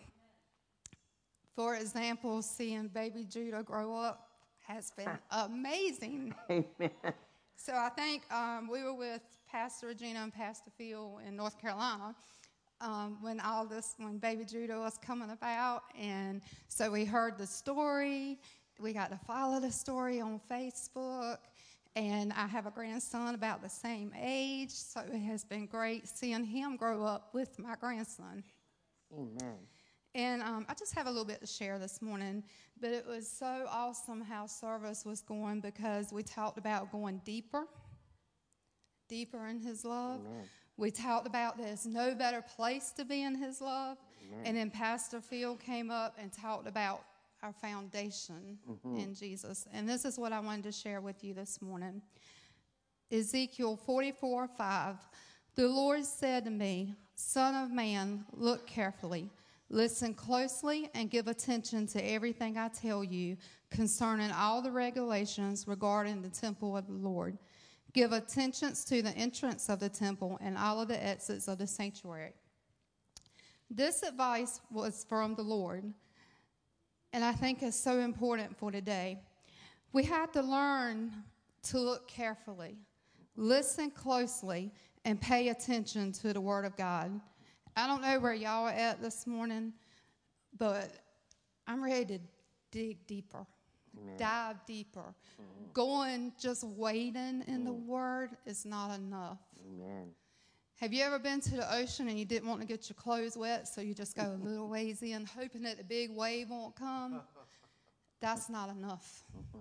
for example, seeing baby Judah grow up has been amazing. Amen. So I think um, we were with Pastor Regina and Pastor Phil in North Carolina um, when all this, when baby Judah was coming about. And so we heard the story. We got to follow the story on Facebook. And I have a grandson about the same age, so it has been great seeing him grow up with my grandson. Amen. And um, I just have a little bit to share this morning, but it was so awesome how service was going because we talked about going deeper, deeper in his love. Amen. We talked about there's no better place to be in his love. Amen. And then Pastor Phil came up and talked about our foundation mm-hmm. in Jesus. And this is what I wanted to share with you this morning. Ezekiel forty-four five. The Lord said to me, Son of man, look carefully, listen closely, and give attention to everything I tell you concerning all the regulations regarding the temple of the Lord. Give attention to the entrance of the temple and all of the exits of the sanctuary. This advice was from the Lord. And I think it's so important for today. We have to learn to look carefully, listen closely, and pay attention to the Word of God. I don't know where y'all are at this morning, but I'm ready to dig deeper, Amen. Dive deeper. Mm-hmm. Going just wading in mm. the Word is not enough. Amen. Have you ever been to the ocean and you didn't want to get your clothes wet, so you just go a little ways in, hoping that the big wave won't come? That's not enough. Mm-hmm.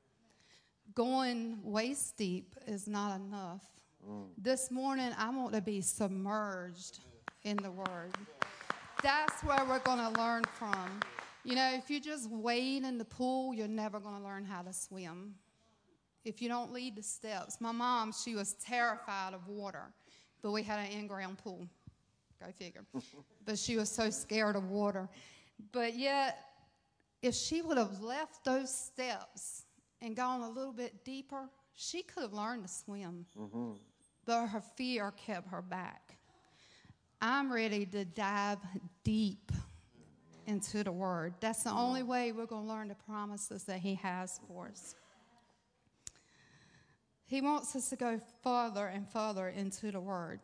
Going waist deep is not enough. Mm. This morning, I want to be submerged in the Word. That's where we're going to learn from. You know, if you just wade in the pool, you're never going to learn how to swim. If you don't lead the steps. My mom, she was terrified of water, but we had an in-ground pool. Go figure. But she was so scared of water. But yet, if she would have left those steps and gone a little bit deeper, she could have learned to swim. Mm-hmm. But her fear kept her back. I'm ready to dive deep into the Word. That's the only way we're going to learn the promises that He has for us. He wants us to go further and further into the Word.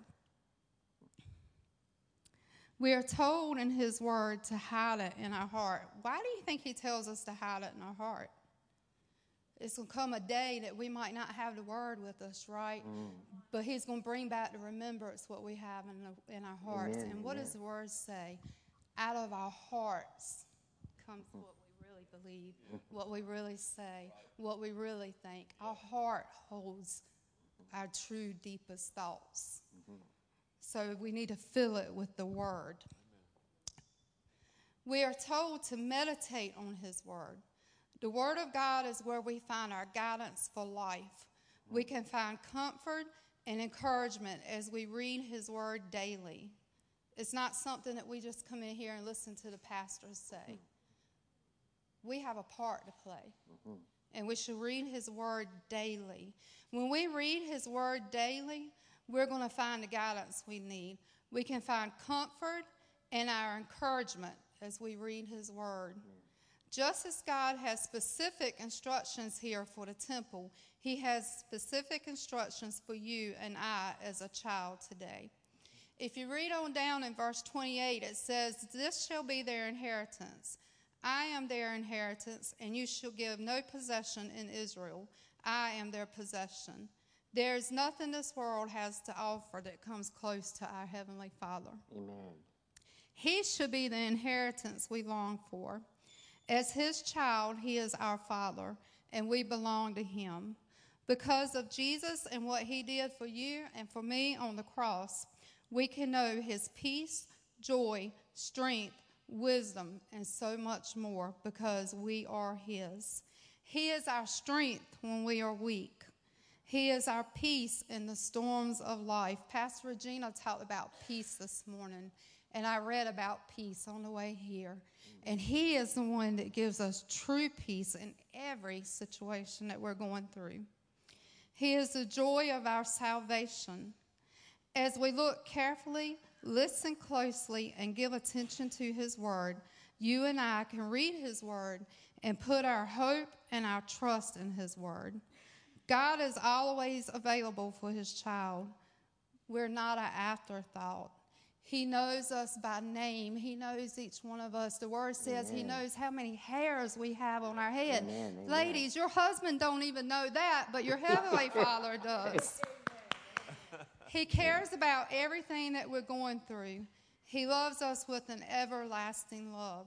We are told in His Word to hide it in our heart. Why do you think He tells us to hide it in our heart? It's going to come a day that we might not have the Word with us, right? Mm. But He's going to bring back to remembrance what we have in, the, in our hearts. Amen, and what amen. Does the Word say? Out of our hearts comes what we really believe, what we really say, what we really think. Our heart holds our true, deepest thoughts. Mm-hmm. So we need to fill it with the Word. Amen. We are told to meditate on His Word. The Word of God is where we find our guidance for life. We can find comfort and encouragement as we read His Word daily. It's not something that we just come in here and listen to the pastors say. We have a part to play, and we should read His Word daily. When we read His Word daily, we're going to find the guidance we need. We can find comfort and our encouragement as we read His Word. Just as God has specific instructions here for the temple, He has specific instructions for you and I as a child today. If you read on down in verse twenty-eight, it says, "This shall be their inheritance. I am their inheritance, and you shall give no possession in Israel. I am their possession." There is nothing this world has to offer that comes close to our Heavenly Father. Amen. He should be the inheritance we long for. As His child, He is our Father, and we belong to Him. Because of Jesus and what He did for you and for me on the cross, we can know His peace, joy, strength, wisdom, and so much more because we are His. He is our strength when we are weak. He is our peace in the storms of life. Pastor Regina talked about peace this morning, and I read about peace on the way here. And He is the one that gives us true peace in every situation that we're going through. He is the joy of our salvation. As we look carefully, listen closely, and give attention to His Word, you and I can read His Word and put our hope and our trust in His Word. God is always available for His child. We're not an afterthought. He knows us by name. He knows each one of us. The Word says Amen. He knows how many hairs we have on our head. Amen. Amen. Ladies, your husband don't even know that, but your Heavenly Father does. He cares about everything that we're going through. He loves us with an everlasting love.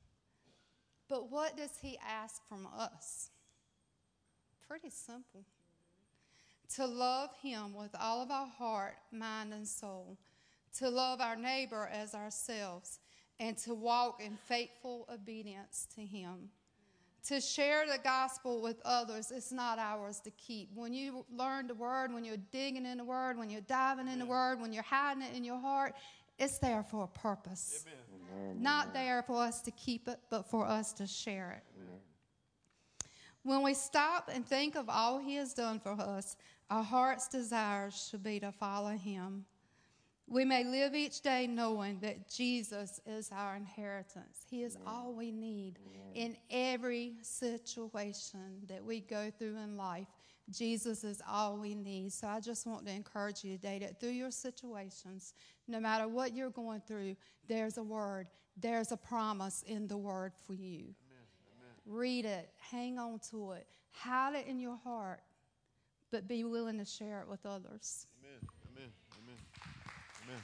But what does He ask from us? Pretty simple. To love Him with all of our heart, mind, and soul. To love our neighbor as ourselves. And to walk in faithful obedience to Him. To share the gospel with others, it's not ours to keep. When you learn the Word, when you're digging in the Word, when you're diving in the Word, when you're hiding it in your heart, it's there for a purpose. Amen. Not there for us to keep it, but for us to share it. Amen. When we stop and think of all He has done for us, our heart's desires should be to follow Him. We may live each day knowing that Jesus is our inheritance. He is Amen. All we need Amen. In every situation that we go through in life. Jesus is all we need. So I just want to encourage you today that through your situations, no matter what you're going through, there's a word, there's a promise in the Word for you. Amen. Read it, hang on to it, hide it in your heart, but be willing to share it with others. Amen. Amen. Amen.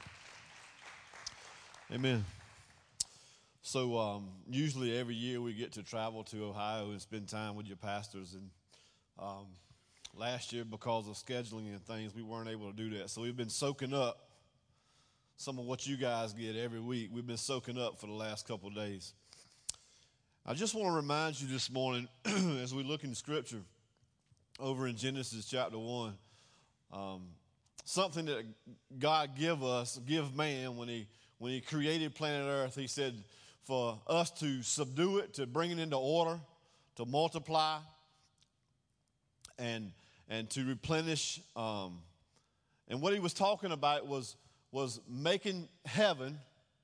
Amen. So um, usually every year we get to travel to Ohio and spend time with your pastors. And um, last year, because of scheduling and things, we weren't able to do that. So we've been soaking up some of what you guys get every week. We've been soaking up for the last couple of days. I just want to remind you this morning, as we look in Scripture, over in Genesis chapter one, um, something that God give us, give man when he when he created planet Earth. He said for us to subdue it, to bring it into order, to multiply, and and to replenish. Um, and what he was talking about was was making heaven,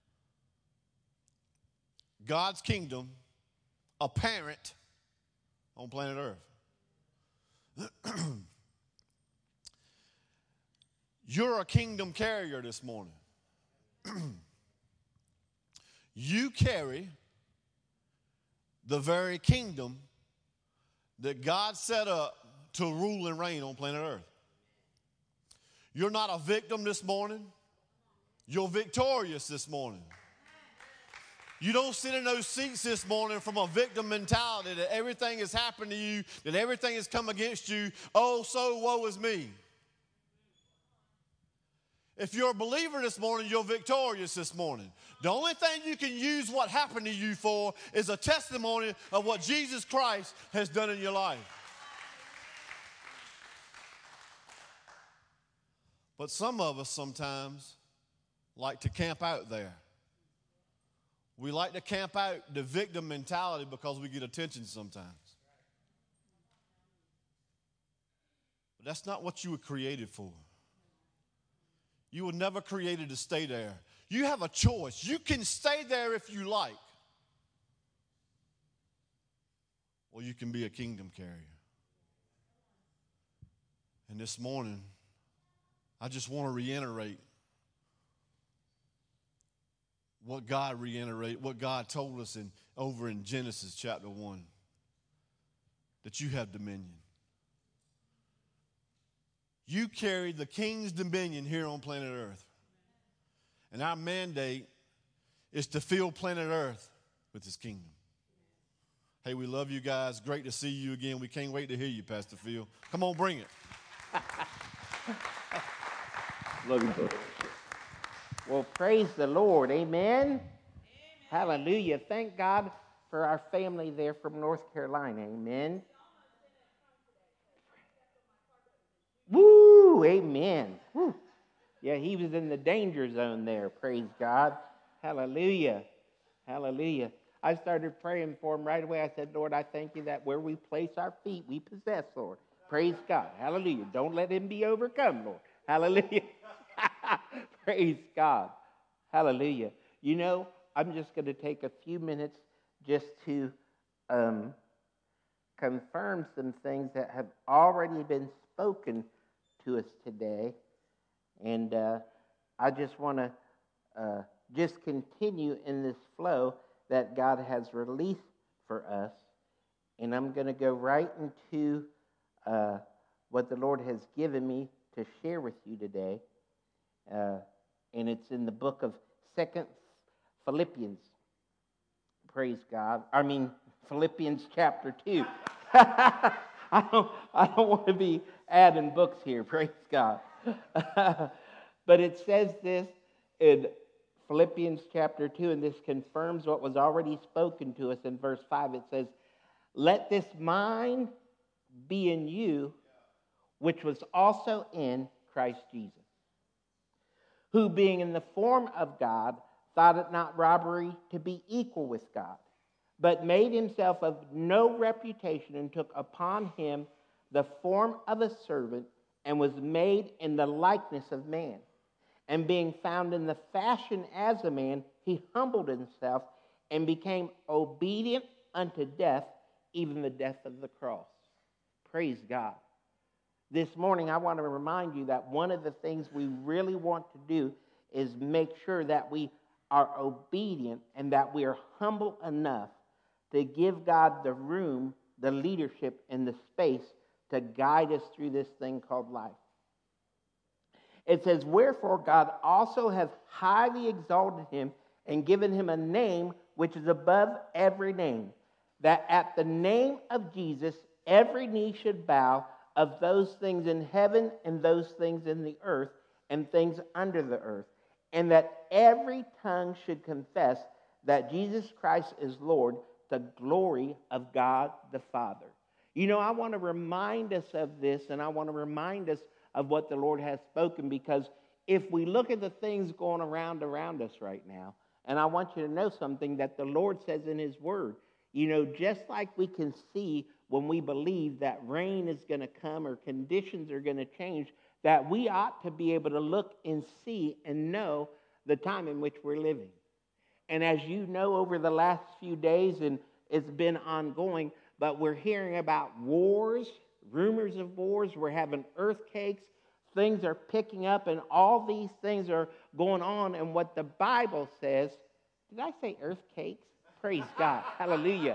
God's kingdom, apparent on planet Earth. You're a kingdom carrier this morning. You carry the very kingdom that God set up to rule and reign on planet Earth. You're not a victim this morning. You're victorious this morning. You don't sit in those seats this morning from a victim mentality that everything has happened to you, that everything has come against you. Oh, so woe is me. If you're a believer this morning, you're victorious this morning. The only thing you can use what happened to you for is a testimony of what Jesus Christ has done in your life. But some of us sometimes like to camp out there. We like to camp out the victim mentality because we get attention sometimes. But that's not what you were created for. You were never created to stay there. You have a choice. You can stay there if you like, or you can be a kingdom carrier. And this morning, I just want to reiterate what God reiterate, what God told us in over in Genesis chapter one, that you have dominion. You carry the king's dominion here on planet Earth. And our mandate is to fill planet Earth with his kingdom. Hey, we love you guys. Great to see you again. We can't wait to hear you, Pastor Phil. Come on, bring it. Love you, brother. Well, praise the Lord. Amen? Amen. Hallelujah. Thank God for our family there from North Carolina. Amen. Woo! Amen. Woo. Yeah, he was in the danger zone there. Praise God. Hallelujah. Hallelujah. I started praying for him right away. I said, Lord, I thank you that where we place our feet, we possess, Lord. Praise God. Hallelujah. Don't let him be overcome, Lord. Hallelujah. Praise God. Hallelujah. You know, I'm just going to take a few minutes just to um, confirm some things that have already been spoken to us today. And uh, I just want to uh, just continue in this flow that God has released for us. And I'm going to go right into uh, what the Lord has given me to share with you today. Uh, and it's in the book of Second Philippians. Praise God. I mean, Philippians chapter two. I don't, I don't want to be adding books here. Praise God. But it says this in Philippians chapter two, and this confirms what was already spoken to us in verse five. It says, let this mind be in you, which was also in Christ Jesus, who being in the form of God, thought it not robbery to be equal with God, but made himself of no reputation, and took upon him the form of a servant, and was made in the likeness of man. And being found in the fashion as a man, he humbled himself and became obedient unto death, even the death of the cross. Praise God. This morning, I want to remind you that one of the things we really want to do is make sure that we are obedient and that we are humble enough to give God the room, the leadership, and the space to guide us through this thing called life. It says, wherefore God also hath highly exalted him and given him a name which is above every name, that at the name of Jesus every knee should bow, of those things in heaven and those things in the earth and things under the earth, and that every tongue should confess that Jesus Christ is Lord, to glory of God the Father. You know, I want to remind us of this, and I want to remind us of what the Lord has spoken, because if we look at the things going around around us right now, and I want you to know something that the Lord says in His Word, you know, just like we can see when we believe that rain is going to come or conditions are going to change, that we ought to be able to look and see and know the time in which we're living. And as you know, over the last few days, and it's been ongoing, but we're hearing about wars, rumors of wars. We're having earthquakes. Things are picking up, and all these things are going on. And what the Bible says, did I say earthquakes? Praise God. Hallelujah.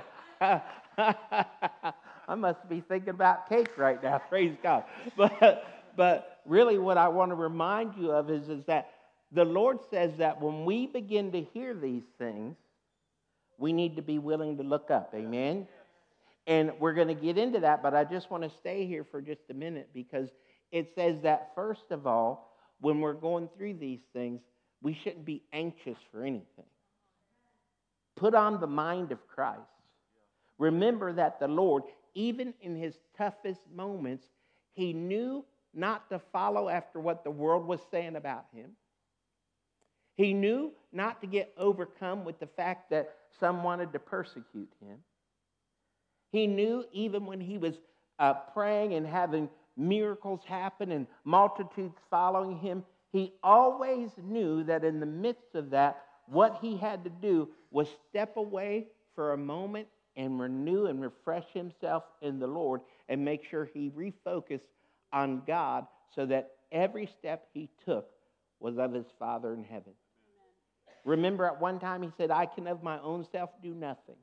I must be thinking about cake right now. Praise God. But, but really what I want to remind you of is, is that the Lord says that when we begin to hear these things, we need to be willing to look up. Amen? And we're going to get into that, but I just want to stay here for just a minute, because it says that, first of all, when we're going through these things, we shouldn't be anxious for anything. Put on the mind of Christ. Remember that the Lord, even in His toughest moments, He knew not to follow after what the world was saying about Him. He knew not to get overcome with the fact that some wanted to persecute Him. He knew even when He was uh, praying and having miracles happen and multitudes following Him, He always knew that in the midst of that, what He had to do was step away for a moment and renew and refresh Himself in the Lord and make sure He refocused on God, so that every step He took was of His Father in heaven. Remember, at one time He said, I can of my own self do nothing.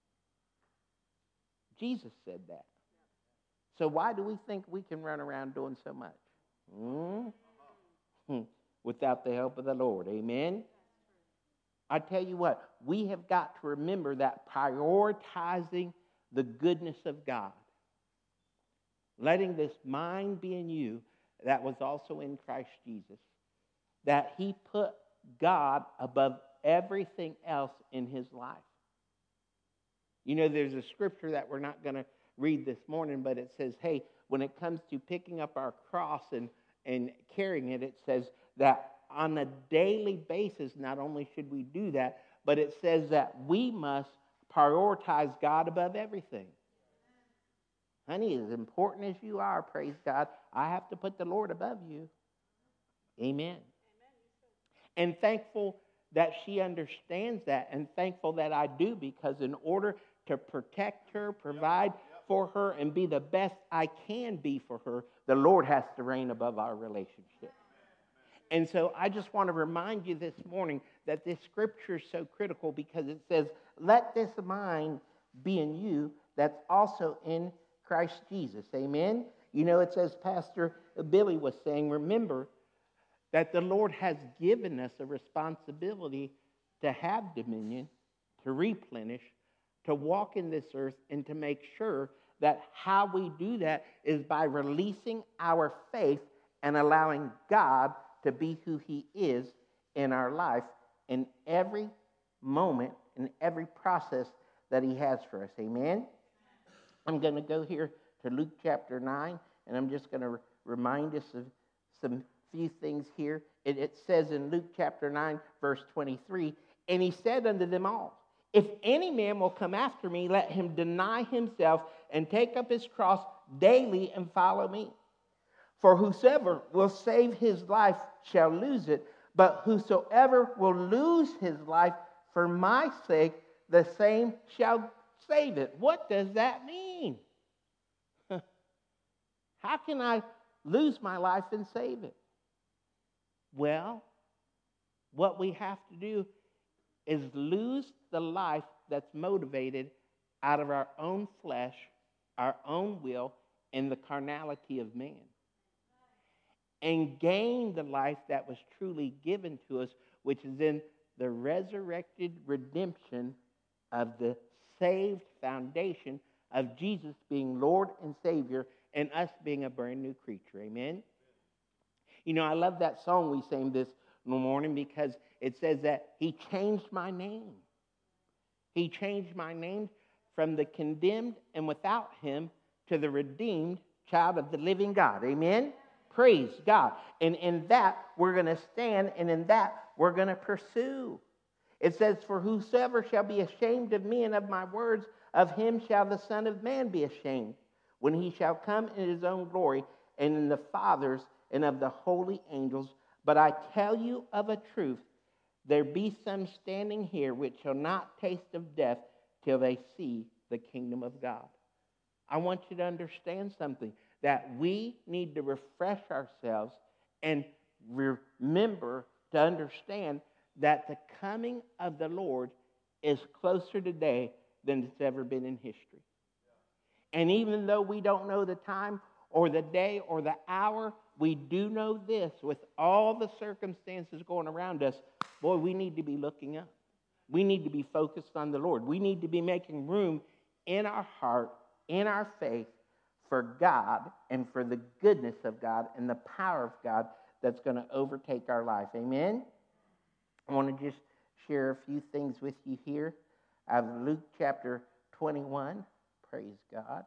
Jesus said that. So why do we think we can run around doing so much? Mm-hmm. Without the help of the Lord. Amen? I tell you what, we have got to remember that prioritizing the goodness of God, letting this mind be in you that was also in Christ Jesus, that He put God above everything else in His life. You know, there's a scripture that we're not going to read this morning, but it says, hey, when it comes to picking up our cross and, and carrying it, it says that on a daily basis, not only should we do that, but it says that we must prioritize God above everything. Honey, as important as you are, praise God, I have to put the Lord above you. Amen. And thankful that she understands that, and thankful that I do, because in order to protect her, provide for her, and be the best I can be for her, the Lord has to reign above our relationship. And so I just want to remind you this morning that this scripture is so critical, because it says, let this mind be in you that's also in Christ Jesus. Amen? You know, it says, Pastor Billy was saying, remember that the Lord has given us a responsibility to have dominion, to replenish, to walk in this earth, and to make sure that how we do that is by releasing our faith and allowing God to be who He is in our life in every moment, in every process that He has for us. Amen? I'm going to go here to Luke chapter nine, and I'm just going to re- remind us of some few things here. It, it says in Luke chapter nine, verse twenty-three, and He said unto them all, if any man will come after me, let him deny himself and take up his cross daily and follow me. For whosoever will save his life shall lose it, but whosoever will lose his life for my sake, the same shall save it. What does that mean? How can I lose my life and save it? Well, what we have to do is lose the life that's motivated out of our own flesh, our own will, and the carnality of man, and gain the life that was truly given to us, which is in the resurrected redemption of the saved foundation of Jesus being Lord and Savior and us being a brand new creature. Amen? You know, I love that song we sang, this morning because it says that he changed my name. He changed my name from the condemned and without him to the redeemed child of the living God. Amen? Praise God. And in that, we're going to stand, and in that, we're going to pursue. It says, for whosoever shall be ashamed of me and of my words, of him shall the Son of Man be ashamed, when he shall come in his own glory, and in the Father's and of the holy angels. But I tell you of a truth, there be some standing here which shall not taste of death till they see the kingdom of God. I want you to understand something, that we need to refresh ourselves and remember to understand that the coming of the Lord is closer today than it's ever been in history. And even though we don't know the time or the day or the hour, we do know this, with all the circumstances going around us, boy, we need to be looking up. We need to be focused on the Lord. We need to be making room in our heart, in our faith, for God and for the goodness of God and the power of God that's going to overtake our life. Amen? I want to just share a few things with you here. I have Luke chapter twenty-one. Praise God.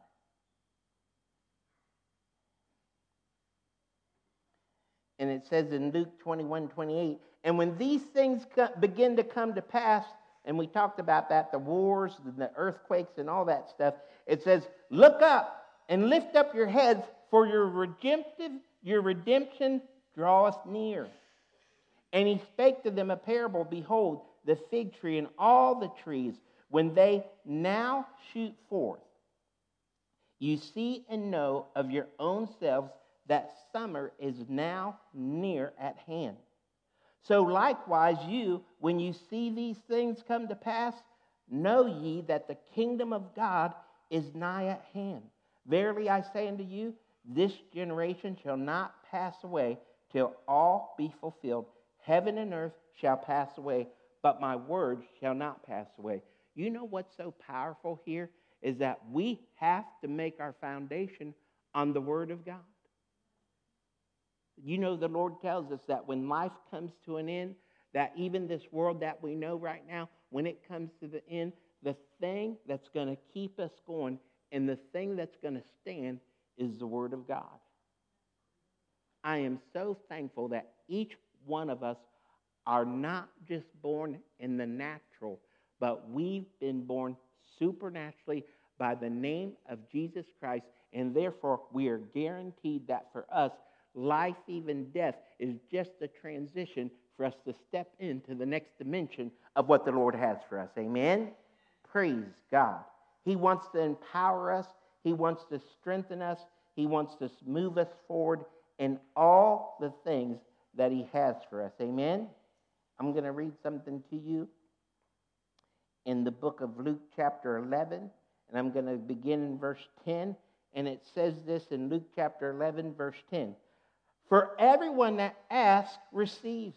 And it says in Luke twenty-one, twenty-eight, and when these things co- begin to come to pass, and we talked about that, the wars, the earthquakes, and all that stuff, it says, look up and lift up your heads, for your redemptive, your redemption draweth near. And he spake to them a parable, behold, the fig tree and all the trees, when they now shoot forth, you see and know of your own selves that summer is now near at hand. So likewise you, when you see these things come to pass, know ye that the kingdom of God is nigh at hand. Verily I say unto you, this generation shall not pass away till all be fulfilled. Heaven and earth shall pass away, but my words shall not pass away. You know what's so powerful here is that we have to make our foundation on the Word of God. You know, the Lord tells us that when life comes to an end, that even this world that we know right now, when it comes to the end, the thing that's going to keep us going and the thing that's going to stand is the Word of God. I am so thankful that each one of us are not just born in the natural, but we've been born supernaturally by the name of Jesus Christ, and therefore we are guaranteed that for us, life, even death, is just a transition for us to step into the next dimension of what the Lord has for us. Amen? Praise God. He wants to empower us. He wants to strengthen us. He wants to move us forward in all the things that He has for us. Amen? I'm going to read something to you in the book of Luke chapter eleven, and I'm going to begin in verse ten, and it says this in Luke chapter eleven, verse ten. For everyone that asks receives,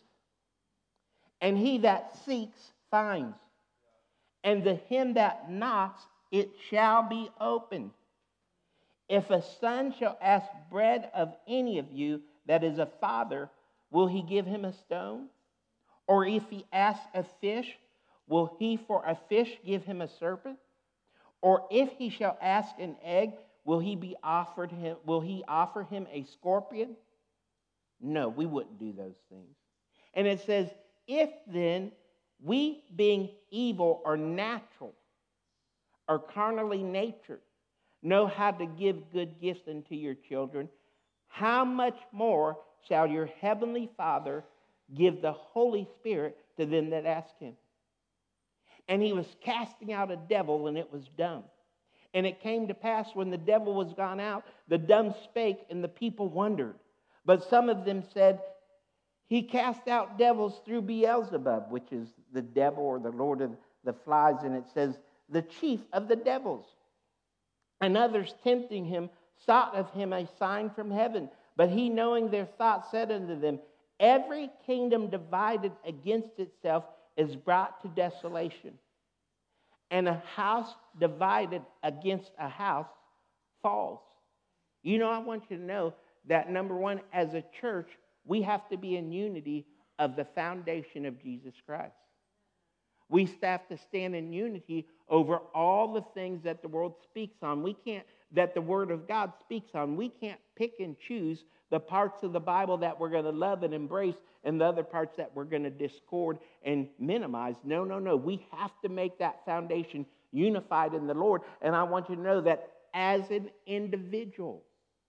and he that seeks finds, and to him that knocks it shall be opened. If a son shall ask bread of any of you that is a father, will he give him a stone? Or if he asks a fish, will he for a fish give him a serpent? Or if he shall ask an egg, will he be offered him, will he offer him a scorpion? No, we wouldn't do those things. And it says, if then we being evil or natural or carnally natured know how to give good gifts unto your children, how much more shall your heavenly Father give the Holy Spirit to them that ask Him? And he was casting out a devil, and it was dumb. And it came to pass when the devil was gone out, the dumb spake, and the people wondered. But some of them said, he cast out devils through Beelzebub, which is the devil or the Lord of the flies. And it says, the chief of the devils. And others tempting him sought of him a sign from heaven. But he, knowing their thoughts, said unto them, every kingdom divided against itself is brought to desolation, and a house divided against a house falls. You know, I want you to know that, number one, as a church, we have to be in unity of the foundation of Jesus Christ. We have to stand in unity over all the things that the world speaks on. We can't, that the Word of God speaks on. We can't pick and choose the parts of the Bible that we're going to love and embrace and the other parts that we're going to discord and minimize. No, no, no. We have to make that foundation unified in the Lord. And I want you to know that as an individual,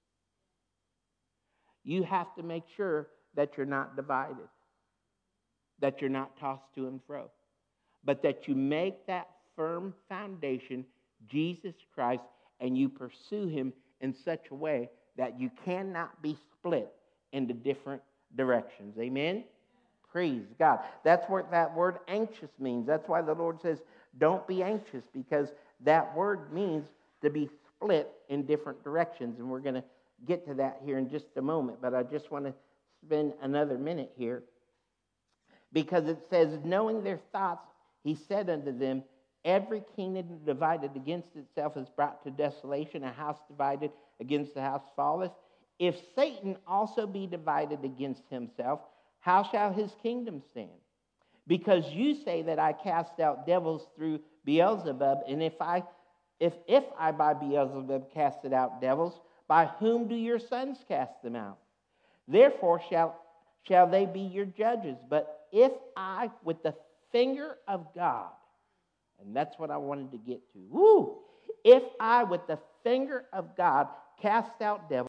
you have to make sure that you're not divided, that you're not tossed to and fro, but that you make that firm foundation, Jesus Christ, and you pursue him in such a way that you cannot be split into different directions. Amen? Praise God. That's what that word anxious means. That's why the Lord says, don't be anxious, because that word means to be split in different directions. And we're going to get to that here in just a moment, but I just want to spend another minute here, because it says, knowing their thoughts, he said unto them, every kingdom divided against itself is brought to desolation. A house divided against the house falleth. If Satan also be divided against himself, how shall his kingdom stand? Because you say that I cast out devils through Beelzebub, and if I, if if I by Beelzebub casted out devils, by whom do your sons cast them out? Therefore shall shall they be your judges. But if I, with the finger of God, and that's what I wanted to get to. Woo! If I, with the finger of God, cast out devils,